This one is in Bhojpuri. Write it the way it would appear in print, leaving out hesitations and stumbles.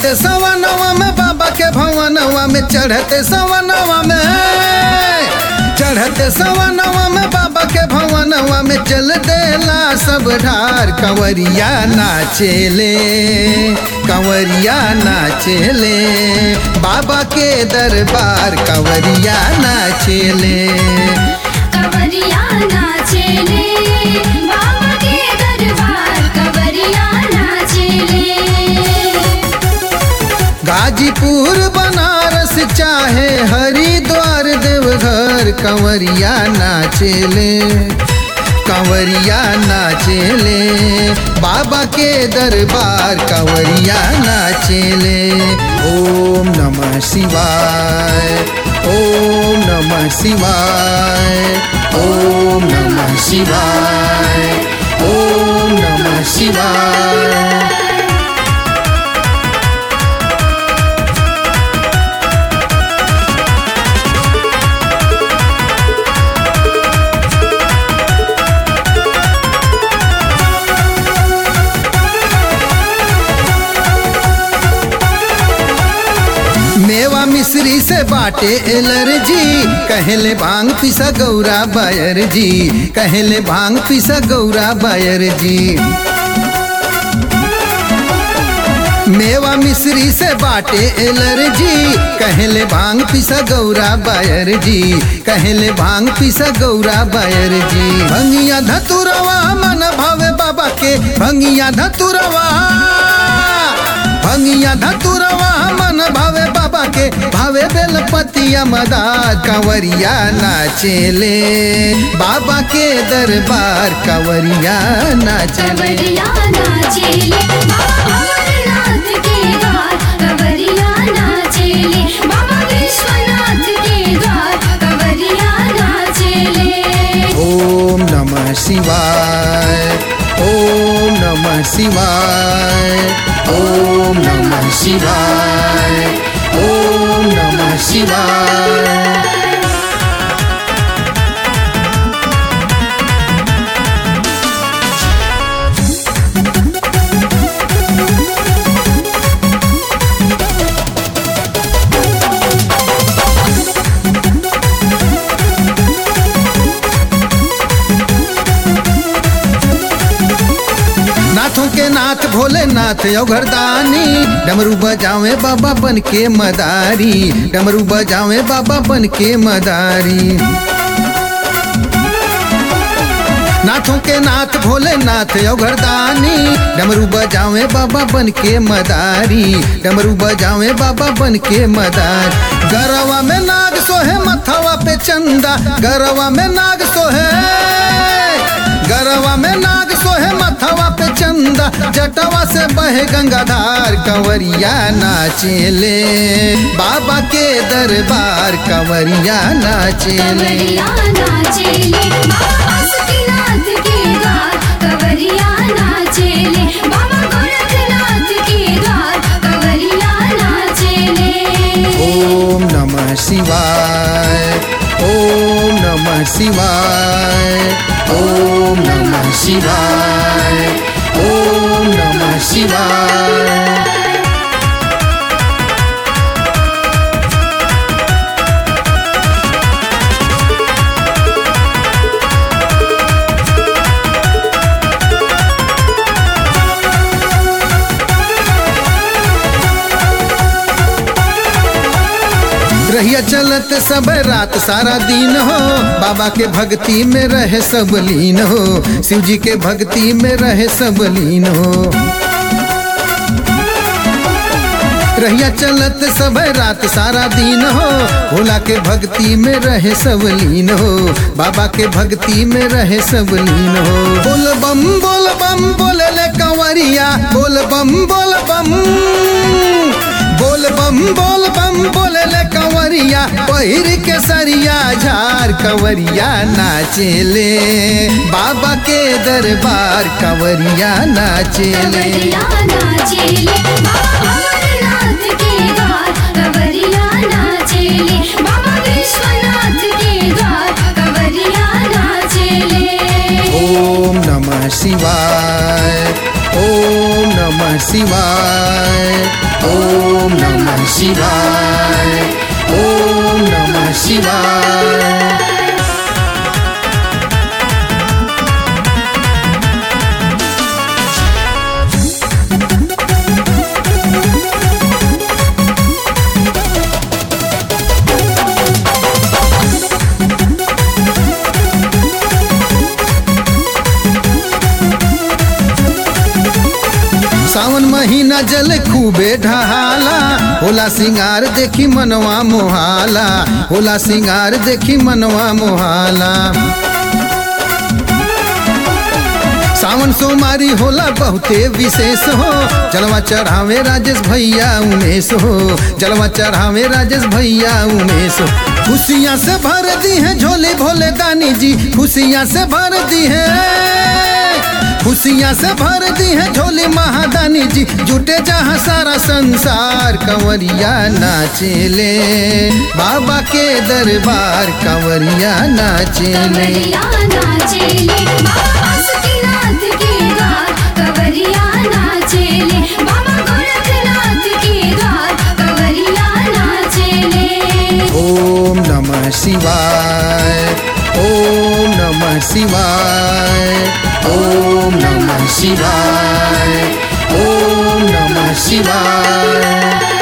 चढ़ते सवनवा में बाबा के भवनवा में चढ़ते सवनवा में चढ़ते सवनवा में बाबा के भवनवा में चल देला सब ढार कंवरिया नाचेले कंवरिया नाचेले बाबा के दरबार कंवरिया नाचेले कंवरिया नाचेले बाबा के दरबार कंवरिया नाचेले। गाजीपुर बनारस चाहे हरिद्वार देवघर कंवरिया नाचेले कंवरिया नाचेले बाबा के दरबार कंवरिया नाचेले। ओम नमः शिवाय ओम नमः शिवाय ओम नमः शिवाय ओम नमः शिवाय। मेवा मिश्री से बाटे एलर्जी कहले भांग पिसा गौरा बायर जी कहले भांग पिसा गौरा बायर जी। मेवा मिश्री से बाटे एलर्जी कहले भांग पिसा गौरा बायर जी कहले भांग पिसा गौरा बायर जी। भंगिया धतुरवा मन भावे बाबा के भंगिया धतुरवा भंगिया धतुरवा मन भावे बाबा के भावे बेलपतिया मदार कंवरिया नाचेले बाबा के दरबार कंवरिया नाचेले कंवरिया नाचेले बाबा अमरनाथ के द्वार कंवरिया नाचेले बाबा विश्वनाथ के द्वार कंवरिया नाचेले। ओम नमः शिवाय ओम नमः शिवाय ओम नमः शिवाय ओम नमः शिवाय। नाथों के नाथ भोलेनाथ घरदानी डमरू बजावे बाबा बन के मदारी डमरू बजावे बाबा बन के मदारी। नाथों के नाथ भोलेनाथ घरदानी डमरू बजावे बाबा बन के मदारी डमरू बजावे बाबा बन के मदार। गरवा में नाग सोहे मथवा पे चंदा गरवा में नाग सोहे गरवा में नाग सोहे मथवा पे चंदा जटवा से बहे गंगाधार कंवरिया नाचेले बाबा के दरबार कंवरिया नाचेले कंवरिया नाचेले बाबा बासुकीनाथ के द्वार कंवरिया नाचेले बाबा गोरखनाथ के द्वार कंवरिया नाचेले। ओम नमः शिवाय ओम नमः शिवाय ओम नमः शिवाय ओम नमः शिवाय। रहिया चलत सब रात सारा दिन हो बाबा के भक्ति में रहे सब लीन हो शिव जी के भक्ति में रहे सब लीन हो। रहिया चलत सब रात सारा दिन हो भोला के भक्ति में रहे सब लीन हो बाबा के भक्ति में रहे सब लीन हो। बोल बम बोले ले कंवरिया बोल बम बोल बम बोले ले कंवरिया पहिर के सरिया झार कंवरिया नाचेले बाबा के दरबार कंवरिया नाचेले कंवरिया नाचेले बाबा अमरनाथ के द्वार कंवरिया नाचेले बाबा विश्वनाथ के द्वार कंवरिया नाचेले। ओम नमः शिवाय ओम नमः शिवाय ओम नमः शिवाय, ओम नमः शिवाय। सावन महीना जल खूबे ढहाला, होला सिंगार देखी मनवा मोहाला, होला सिंगार देखी मनवा मोहाला। सावन सोमारी होला बहुते विशेष हो, जलवा चढ़ावे राजेश भैया उमेश हो, जलवा चढ़ावे राजेश भैया उमेश हो। खुशियाँ से भर दी है झोली भोले दानी जी, खुशियाँ से भर दी है, खुशियाँ से भर दी है झोली महादानी जी। जुटे जहाँ सारा संसार, कंवरिया नाचेले बाबा के दरबार, कंवरिया नाचेले, कंवरिया नाचेले बाबा बासुकीनाथ के द्वार, कंवरिया नाचेले बाबा गोरखनाथ के द्वार, कंवरिया नाचेले। ओम नमः शिवाय, ओम नमः शिवाय, ओम नमः शिवाय, ओम नमः शिवाय।